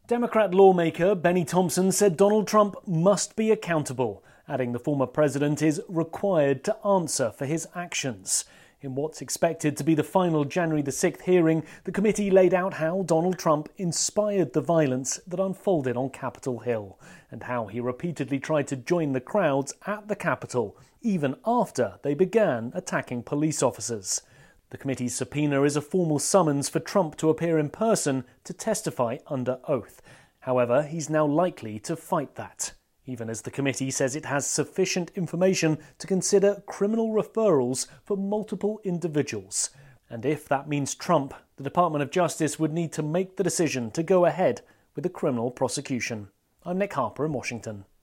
Democrat lawmaker Benny Thompson said Donald Trump must be accountable, adding the former president is required to answer for his actions. In what's expected to be the final January the 6th hearing, the committee laid out how Donald Trump inspired the violence that unfolded on Capitol Hill, and how he repeatedly tried to join the crowds at the Capitol, even after they began attacking police officers. The committee's subpoena is a formal summons for Trump to appear in person to testify under oath. However, he's now likely to fight that, even as the committee says it has sufficient information to consider criminal referrals for multiple individuals. And if that means Trump, the Department of Justice would need to make the decision to go ahead with a criminal prosecution. I'm Nick Harper in Washington.